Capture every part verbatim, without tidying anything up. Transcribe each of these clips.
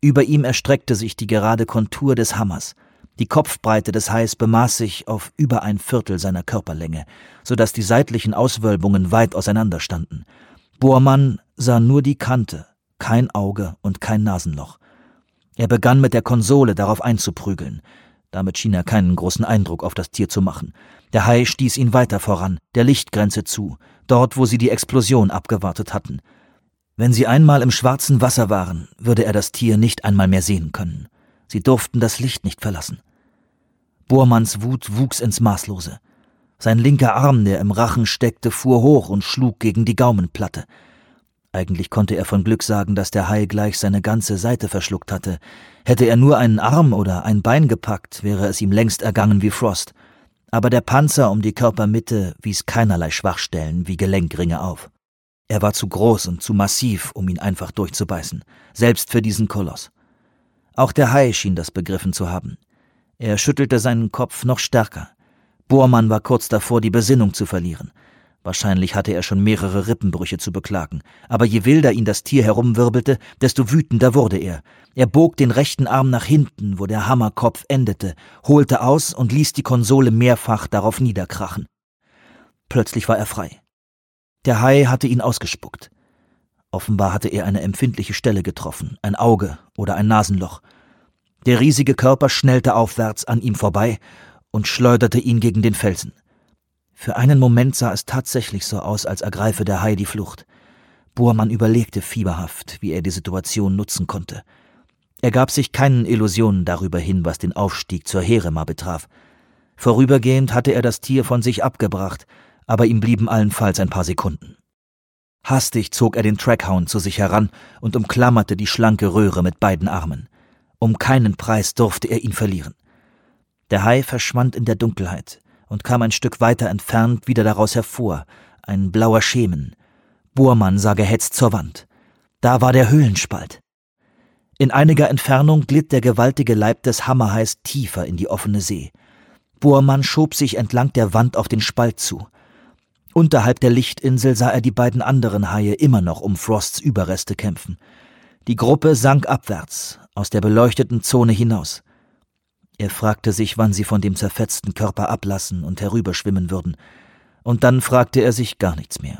Über ihm erstreckte sich die gerade Kontur des Hammers. Die Kopfbreite des Hais bemaß sich auf über ein Viertel seiner Körperlänge, so dass die seitlichen Auswölbungen weit auseinander standen. Bormann sah nur die Kante, kein Auge und kein Nasenloch. Er begann mit der Konsole darauf einzuprügeln. Damit schien er keinen großen Eindruck auf das Tier zu machen. Der Hai stieß ihn weiter voran, der Lichtgrenze zu, dort, wo sie die Explosion abgewartet hatten. Wenn sie einmal im schwarzen Wasser waren, würde er das Tier nicht einmal mehr sehen können. Sie durften das Licht nicht verlassen. Bormanns Wut wuchs ins Maßlose. Sein linker Arm, der im Rachen steckte, fuhr hoch und schlug gegen die Gaumenplatte. Eigentlich konnte er von Glück sagen, dass der Hai gleich seine ganze Seite verschluckt hatte. Hätte er nur einen Arm oder ein Bein gepackt, wäre es ihm längst ergangen wie Frost. Aber der Panzer um die Körpermitte wies keinerlei Schwachstellen wie Gelenkringe auf. Er war zu groß und zu massiv, um ihn einfach durchzubeißen, selbst für diesen Koloss. Auch der Hai schien das begriffen zu haben. Er schüttelte seinen Kopf noch stärker. Bormann war kurz davor, die Besinnung zu verlieren. Wahrscheinlich hatte er schon mehrere Rippenbrüche zu beklagen, aber je wilder ihn das Tier herumwirbelte, desto wütender wurde er. Er bog den rechten Arm nach hinten, wo der Hammerkopf endete, holte aus und ließ die Konsole mehrfach darauf niederkrachen. Plötzlich war er frei. Der Hai hatte ihn ausgespuckt. Offenbar hatte er eine empfindliche Stelle getroffen, ein Auge oder ein Nasenloch. Der riesige Körper schnellte aufwärts an ihm vorbei und schleuderte ihn gegen den Felsen. Für einen Moment sah es tatsächlich so aus, als ergreife der Hai die Flucht. Bormann überlegte fieberhaft, wie er die Situation nutzen konnte. Er gab sich keinen Illusionen darüber hin, was den Aufstieg zur Herema betraf. Vorübergehend hatte er das Tier von sich abgebracht, aber ihm blieben allenfalls ein paar Sekunden. Hastig zog er den Trackhound zu sich heran und umklammerte die schlanke Röhre mit beiden Armen. Um keinen Preis durfte er ihn verlieren. Der Hai verschwand in der Dunkelheit und kam ein Stück weiter entfernt wieder daraus hervor, ein blauer Schemen. Bormann sah gehetzt zur Wand. Da war der Höhlenspalt. In einiger Entfernung glitt der gewaltige Leib des Hammerhais tiefer in die offene See. Bormann schob sich entlang der Wand auf den Spalt zu. Unterhalb der Lichtinsel sah er die beiden anderen Haie immer noch um Frosts Überreste kämpfen. Die Gruppe sank abwärts, aus der beleuchteten Zone hinaus. Er fragte sich, wann sie von dem zerfetzten Körper ablassen und herüberschwimmen würden. Und dann fragte er sich gar nichts mehr.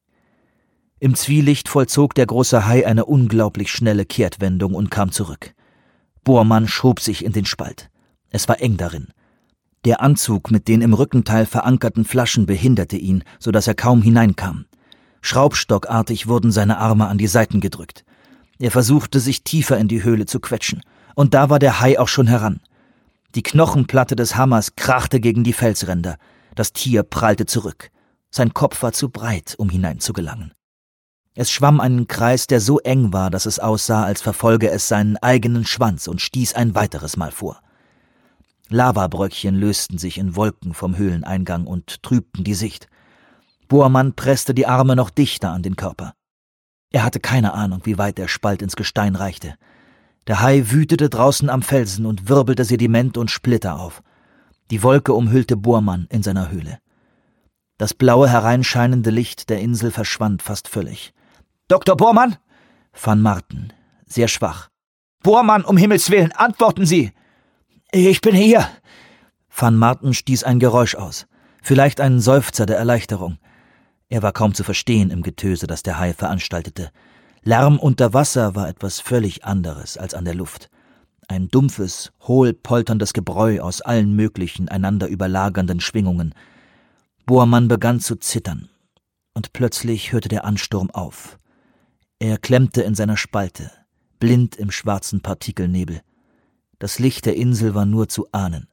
Im Zwielicht vollzog der große Hai eine unglaublich schnelle Kehrtwendung und kam zurück. Bormann schob sich in den Spalt. Es war eng darin. Der Anzug mit den im Rückenteil verankerten Flaschen behinderte ihn, so dass er kaum hineinkam. Schraubstockartig wurden seine Arme an die Seiten gedrückt. Er versuchte, sich tiefer in die Höhle zu quetschen. Und da war der Hai auch schon heran. Die Knochenplatte des Hammers krachte gegen die Felsränder. Das Tier prallte zurück. Sein Kopf war zu breit, um hineinzugelangen. Es schwamm einen Kreis, der so eng war, dass es aussah, als verfolge es seinen eigenen Schwanz und stieß ein weiteres Mal vor. Lavabröckchen lösten sich in Wolken vom Höhleneingang und trübten die Sicht. Bormann presste die Arme noch dichter an den Körper. Er hatte keine Ahnung, wie weit der Spalt ins Gestein reichte. Der Hai wütete draußen am Felsen und wirbelte Sediment und Splitter auf. Die Wolke umhüllte Bormann in seiner Höhle. Das blaue, hereinscheinende Licht der Insel verschwand fast völlig. »Doktor Bormann?« Van Marten, sehr schwach. »Bormann, um Himmels Willen, antworten Sie!« »Ich bin hier!« Van Marten stieß ein Geräusch aus, vielleicht einen Seufzer der Erleichterung. Er war kaum zu verstehen im Getöse, das der Hai veranstaltete. Lärm unter Wasser war etwas völlig anderes als an der Luft. Ein dumpfes, hohl polterndes Gebräu aus allen möglichen, einander überlagernden Schwingungen. Bormann begann zu zittern, und plötzlich hörte der Ansturm auf. Er klemmte in seiner Spalte, blind im schwarzen Partikelnebel. Das Licht der Insel war nur zu ahnen.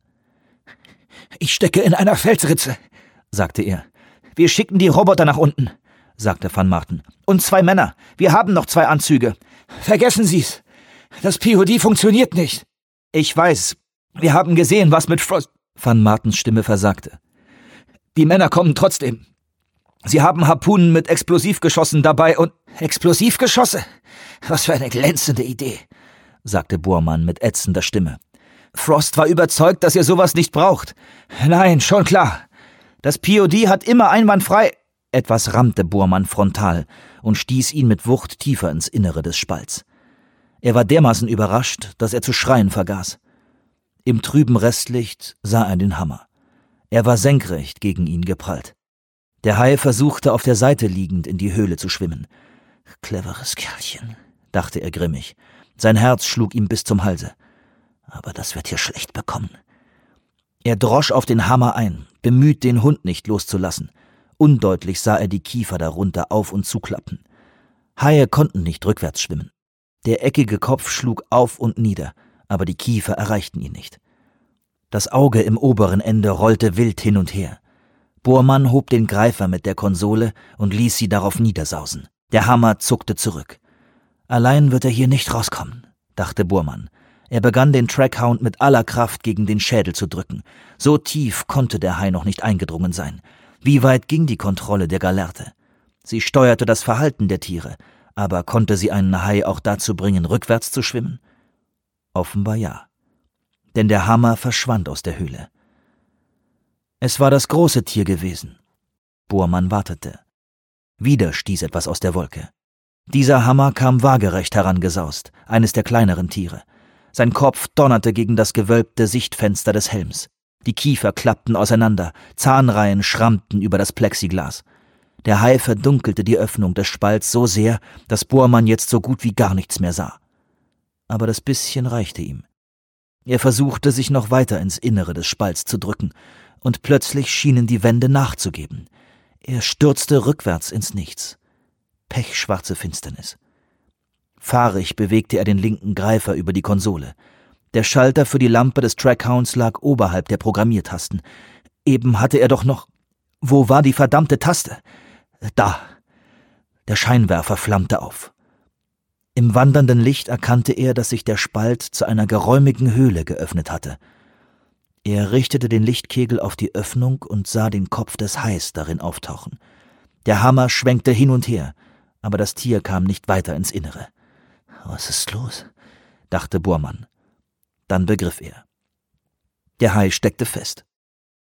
»Ich stecke in einer Felsritze«, sagte er. »Wir schicken die Roboter nach unten«, sagte Van Marten. »Und zwei Männer. Wir haben noch zwei Anzüge.« »Vergessen Sie's. Das P O D funktioniert nicht.« »Ich weiß. Wir haben gesehen, was mit Frost...« Van Martens Stimme versagte. »Die Männer kommen trotzdem. Sie haben Harpunen mit Explosivgeschossen dabei und...« »Explosivgeschosse? Was für eine glänzende Idee«, sagte Bormann mit ätzender Stimme. »Frost war überzeugt, dass ihr sowas nicht braucht.« »Nein, schon klar. Das P O D hat immer einwandfrei...« Etwas rammte Bormann frontal und stieß ihn mit Wucht tiefer ins Innere des Spalts. Er war dermaßen überrascht, dass er zu schreien vergaß. Im trüben Restlicht sah er den Hammer. Er war senkrecht gegen ihn geprallt. Der Hai versuchte, auf der Seite liegend in die Höhle zu schwimmen. »Cleveres Kerlchen«, dachte er grimmig. Sein Herz schlug ihm bis zum Halse. »Aber das wird hier schlecht bekommen.« Er drosch auf den Hammer ein, bemüht, den Hund nicht loszulassen. Undeutlich sah er die Kiefer darunter auf- und zuklappen. Haie konnten nicht rückwärts schwimmen. Der eckige Kopf schlug auf und nieder, aber die Kiefer erreichten ihn nicht. Das Auge im oberen Ende rollte wild hin und her. Bormann hob den Greifer mit der Konsole und ließ sie darauf niedersausen. Der Hammer zuckte zurück. »Allein wird er hier nicht rauskommen«, dachte Bormann. Er begann, den Trackhound mit aller Kraft gegen den Schädel zu drücken. So tief konnte der Hai noch nicht eingedrungen sein. Wie weit ging die Kontrolle der Gallerte? Sie steuerte das Verhalten der Tiere, aber konnte sie einen Hai auch dazu bringen, rückwärts zu schwimmen? Offenbar ja. Denn der Hammer verschwand aus der Höhle. Es war das große Tier gewesen. Bormann wartete. Wieder stieß etwas aus der Wolke. Dieser Hammer kam waagerecht herangesaust, eines der kleineren Tiere. Sein Kopf donnerte gegen das gewölbte Sichtfenster des Helms. Die Kiefer klappten auseinander, Zahnreihen schrammten über das Plexiglas. Der Hai verdunkelte die Öffnung des Spalts so sehr, dass Bormann jetzt so gut wie gar nichts mehr sah. Aber das bisschen reichte ihm. Er versuchte, sich noch weiter ins Innere des Spalts zu drücken, und plötzlich schienen die Wände nachzugeben. Er stürzte rückwärts ins Nichts. Pechschwarze Finsternis. Fahrig bewegte er den linken Greifer über die Konsole. Der Schalter für die Lampe des Trackhounds lag oberhalb der Programmiertasten. Eben hatte er doch noch... Wo war die verdammte Taste? Da! Der Scheinwerfer flammte auf. Im wandernden Licht erkannte er, dass sich der Spalt zu einer geräumigen Höhle geöffnet hatte. Er richtete den Lichtkegel auf die Öffnung und sah den Kopf des Hais darin auftauchen. Der Hammer schwenkte hin und her, aber das Tier kam nicht weiter ins Innere. »Was ist los?«, dachte Bormann. Dann begriff er. Der Hai steckte fest.